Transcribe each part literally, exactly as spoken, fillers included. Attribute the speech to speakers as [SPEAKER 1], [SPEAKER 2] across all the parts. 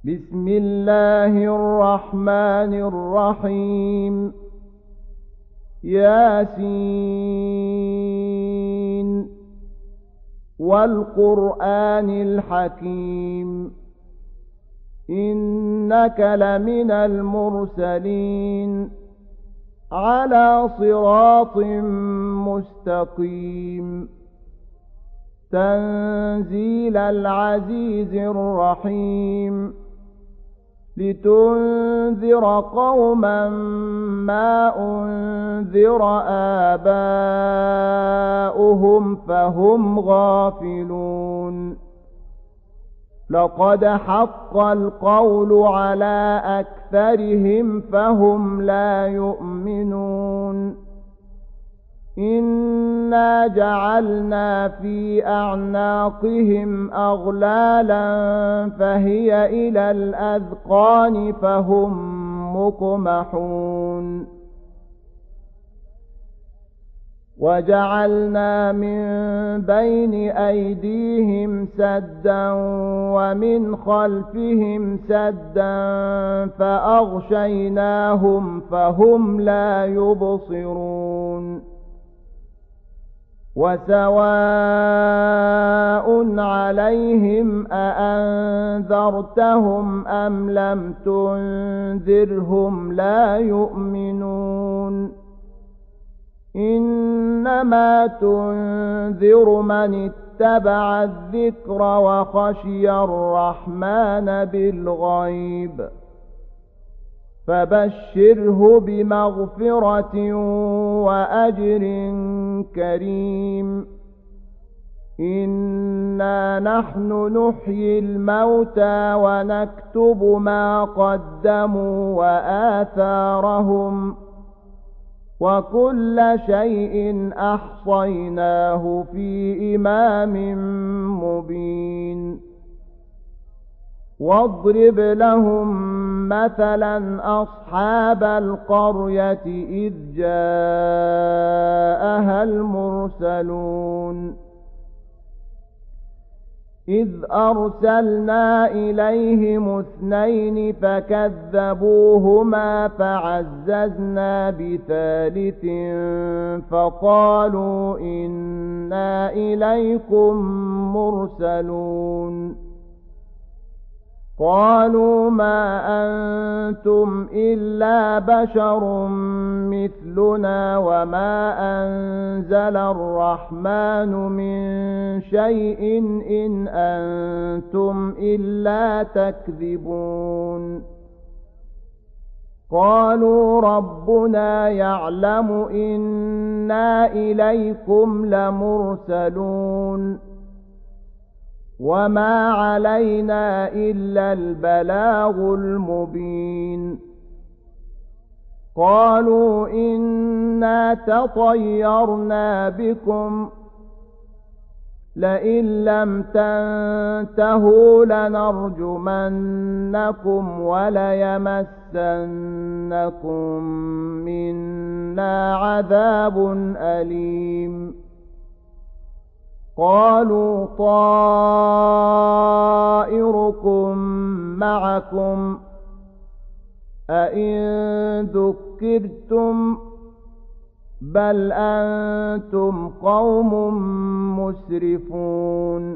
[SPEAKER 1] بسم الله الرحمن الرحيم ياسين والقرآن الحكيم إنك لمن المرسلين على صراط مستقيم تنزيل العزيز الرحيم لتنذر قوما ما أنذر آباؤهم فهم غافلون لقد حق القول على أكثرهم فهم لا يؤمنون إنا جعلنا في أعناقهم أغلالا فهي إلى الأذقان فهم مقمحون وجعلنا من بين أيديهم سدا ومن خلفهم سدا فأغشيناهم فهم لا يبصرون وسواء عليهم أأنذرتهم أم لم تنذرهم لا يؤمنون إنما تنذر من اتبع الذكر وخشي الرحمن بالغيب فبشره بمغفرة وأجر كريم إنا نحن نحيي الموتى ونكتب ما قدموا وآثارهم وكل شيء أحصيناه في إمام مبين واضرب لهم مثلا أصحاب القرية إذ جاءها المرسلون إذ أرسلنا إليهم اثنين فكذبوهما فعززنا بثالث فقالوا إنا إليكم مرسلون قالوا ما أنتم إلا بشر مثلنا وما أنزل الرحمن من شيء إن أنتم إلا تكذبون قالوا ربنا يعلم إنا إليكم لمرسلون وما علينا إلا البلاغ المبين قالوا إنا تطيرنا بكم لئن لم تنتهوا لنرجمنكم وليمسنكم منا عذاب أليم قالوا طائركم معكم أئن ذكرتم بل أنتم قوم مسرفون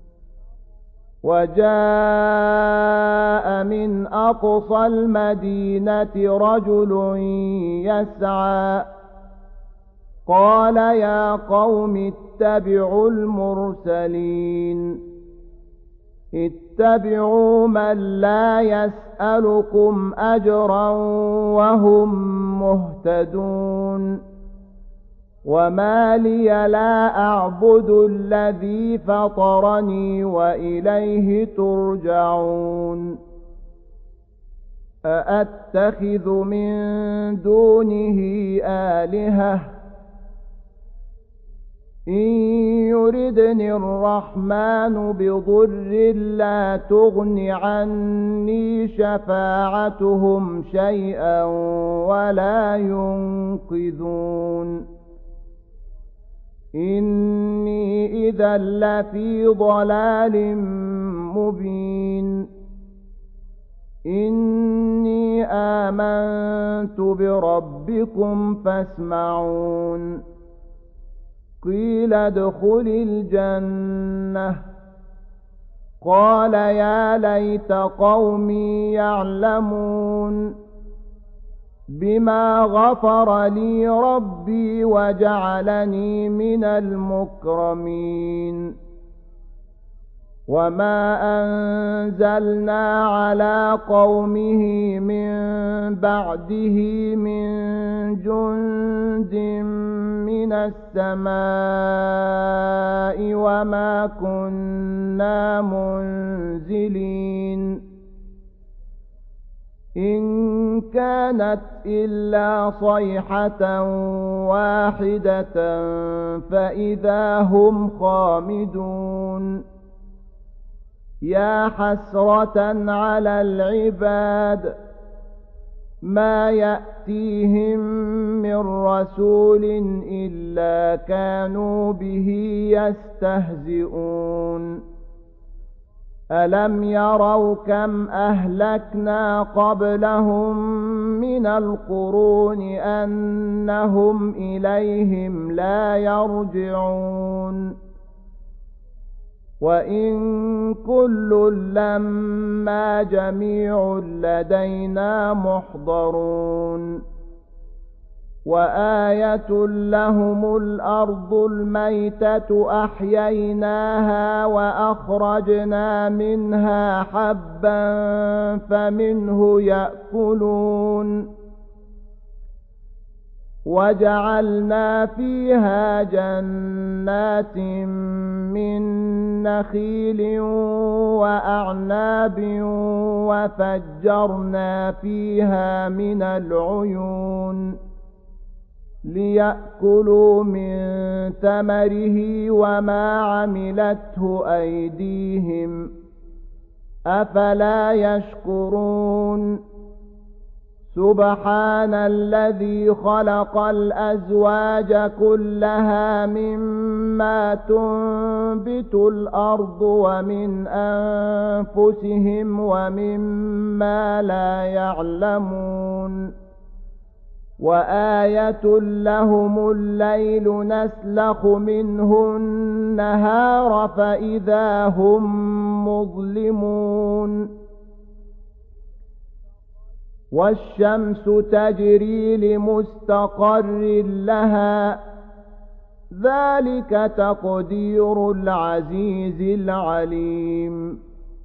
[SPEAKER 1] وجاء من أقصى المدينة رجل يسعى قال يا قوم اتبعوا المرسلين اتبعوا من لا يسألكم أجرا وهم مهتدون وما لي لا أعبد الذي فطرني وإليه ترجعون أأتخذ من دونه آلهة إن يردني الرحمن بضر لا تغن عني شفاعتهم شيئا ولا ينقذون إني إذا لفي ضلال مبين إني آمنت بربكم فاسمعون قيل ادخل الجنة قال يا ليت قومي يعلمون بما غفر لي ربي وجعلني من المكرمين وما أنزلنا على قومه من بعده من جند من السماء وما كنا منزلين إن كانت إلا صيحة واحدة فإذا هم خامدون يا حسرة على العباد ما يأتيهم من رسول إلا كانوا به يستهزئون ألم يروا كم أهلكنا قبلهم من القرون أنهم إليهم لا يرجعون وإن كل لما جميع لدينا محضرون وآية لهم الأرض الميتة أحييناها وأخرجنا منها حبا فمنه يأكلون وجعلنا فيها جنات من نخيل وأعناب وفجرنا فيها من العيون ليأكلوا من ثمره وما عملته أيديهم أفلا يشكرون سبحان الذي خلق الأزواج كلها مما تنبت الأرض ومن أنفسهم ومما لا يعلمون وآية لهم الليل نسلخ منه النهار فإذا هم مظلمون والشمس تجري لمستقر لها ذلك تقدير العزيز العليم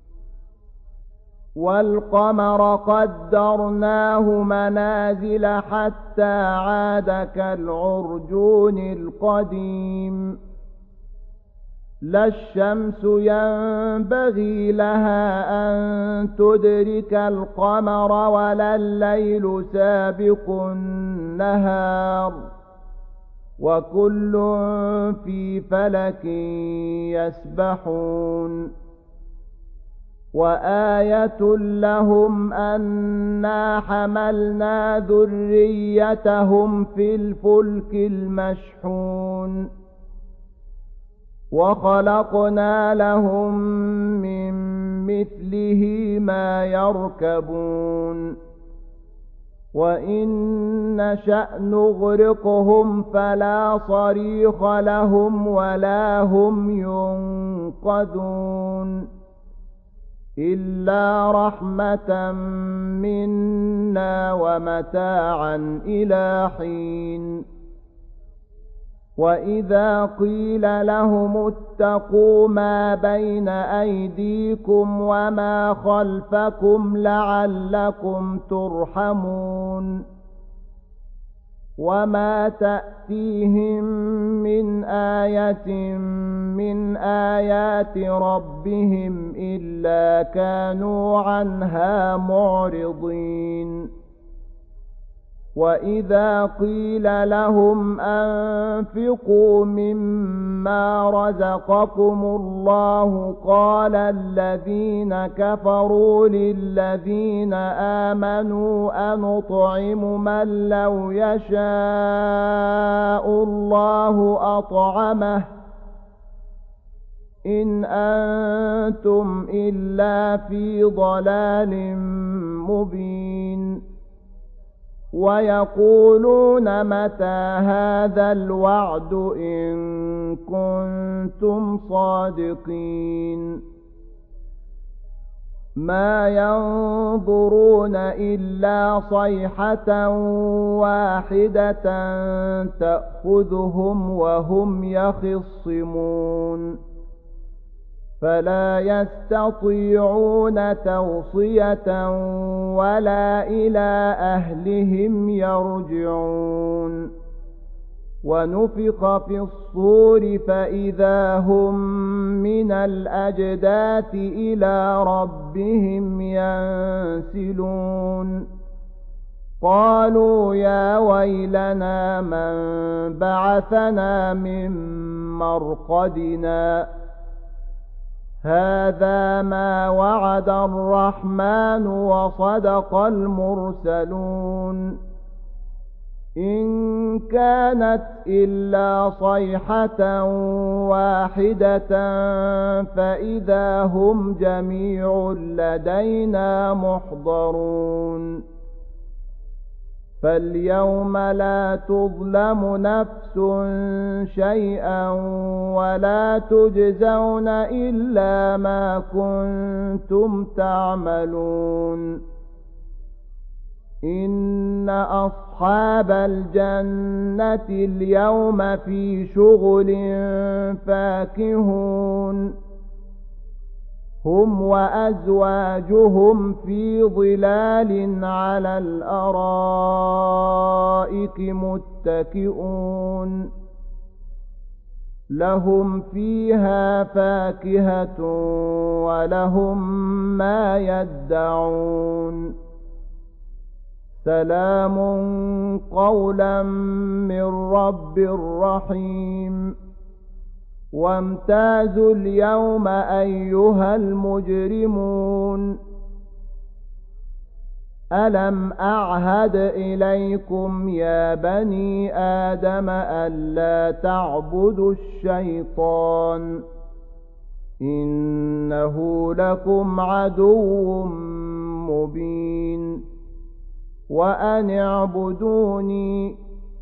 [SPEAKER 1] والقمر قدرناه منازل حتى عاد كالعرجون القديم لا الشمس ينبغي لها أن تدرك القمر ولا الليل سابق النهار وكل في فلك يسبحون وآية لهم أنا حملنا ذريتهم في الفلك المشحون وخلقنا لهم من مثله ما يركبون وإن نشأ نغرقهم فلا صريخ لهم ولا هم ينقذون إلا رحمة منا ومتاعا إلى حين وإذا قيل لهم اتقوا ما بين أيديكم وما خلفكم لعلكم ترحمون وما تأتيهم من آية من آيات ربهم إلا كانوا عنها معرضين وإذا قيل لهم أنفقوا مما رزقكم الله قال الذين كفروا للذين آمنوا أنطعم من لو يشاء الله أطعمه إن أنتم إلا في ضلال مبين ويقولون متى هذا الوعد إن كنتم صادقين ما ينظرون إلا صيحة واحدة تأخذهم وهم يخصمون فلا يستطيعون توصية ولا إلى أهلهم يرجعون ونفخ في الصور فإذا هم من الأجداث إلى ربهم ينسلون قالوا يا ويلنا من بعثنا من مرقدنا هذا ما وعد الرحمن وصدق المرسلون إن كانت إلا صيحة واحدة فإذا هم جميع لدينا محضرون فاليوم لا تظلم نفس شيئا ولا تجزون إلا ما كنتم تعملون إن أصحاب الجنة اليوم في شغل فاكهون هم وأزواجهم في ظلال على الأرائك متكئون لهم فيها فاكهة ولهم ما يدعون سلام قولا من رب رحيم وامتازوا اليوم أيها المجرمون ألم أعهد إليكم يا بني آدم ألا تعبدوا الشيطان إنه لكم عدو مبين وأن اعبدوني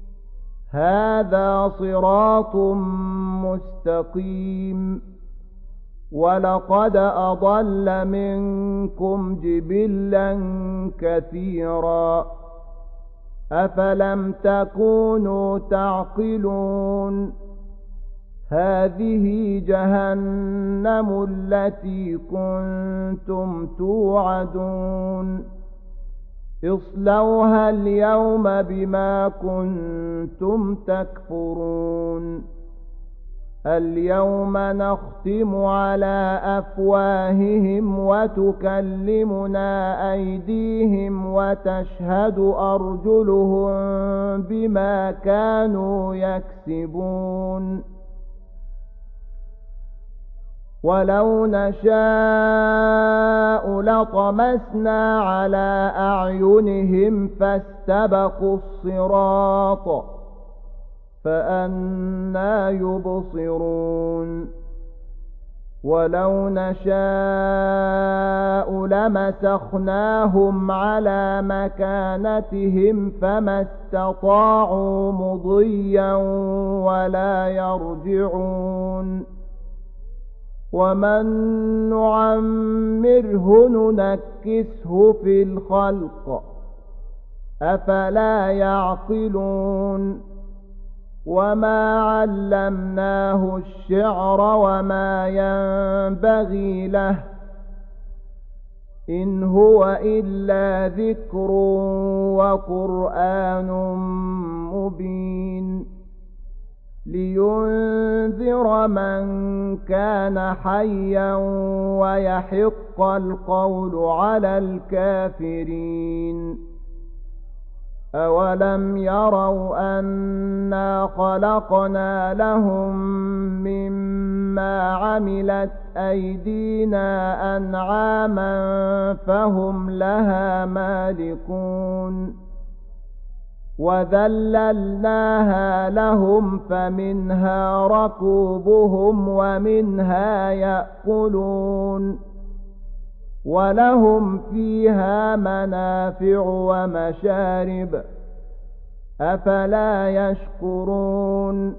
[SPEAKER 1] هذا صراط مستقيم ولقد أضل منكم جبلا كثيرا أفلم تكونوا تعقلون هذه جهنم التي كنتم توعدون اصلوها اليوم بما كنتم تكفرون اليوم نختم على أفواههم وتكلمنا أيديهم وتشهد أرجلهم بما كانوا يكسبون ولو نشاء لطمسنا على أعينهم فاستبقوا الصراط فأنى يبصرون ولو نشاء لمسخناهم على مكانتهم فما استطاعوا مضيا ولا يرجعون ومن نعمره ننكسه في الخلق أفلا يعقلون وما علمناه الشعر وما ينبغي له إن هو إلا ذكر وقرآن مبين لينذر من كان حيا ويحق القول على الكافرين أولم يروا أنا خلقنا لهم مما عملت أيدينا أنعاما فهم لها مالكون وذللناها لهم فمنها ركوبهم ومنها يأكلون ولهم فيها منافع ومشارب أفلا يشكرون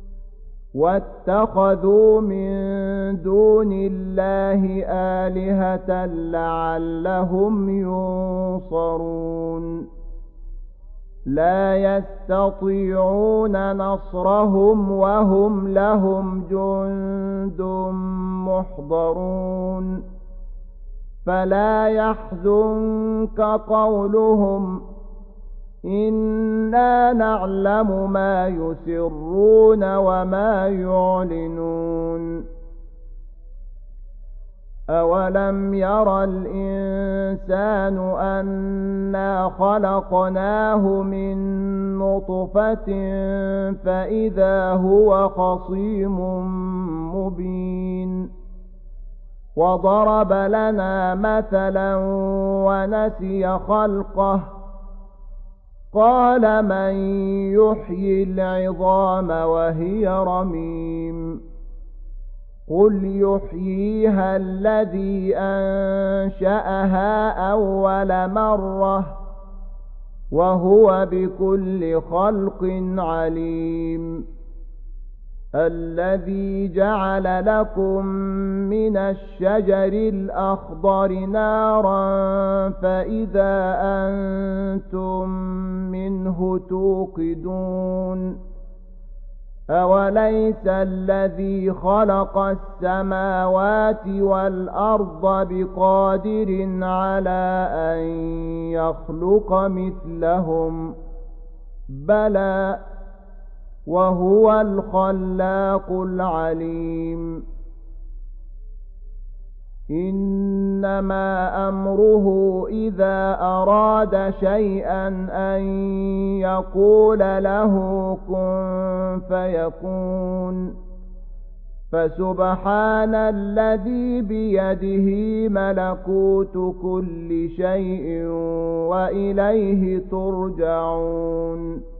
[SPEAKER 1] واتخذوا من دون الله آلهة لعلهم ينصرون لا يستطيعون نصرهم وهم لهم جند محضرون فلا يحزنك قولهم إنا نعلم ما يسرون وما يعلنون أولم ير الإنسان أنا خلقناه من نطفة فإذا هو خصيم مبين وضرب لنا مثلا ونسي خلقه قال من يحيي العظام وهي رميم قل يحييها الذي أنشأها أول مرة وهو بكل خلق عليم الذي جعل لكم من الشجر الأخضر نارا فإذا أنتم منه توقدون أوليس الذي خلق السماوات والأرض بقادر على أن يخلق مثلهم بلى وهو الخلاق العليم إنما أمره إذا أراد شيئا أن يقول له كن فيكون فسبحان الذي بيده ملكوت كل شيء وإليه ترجعون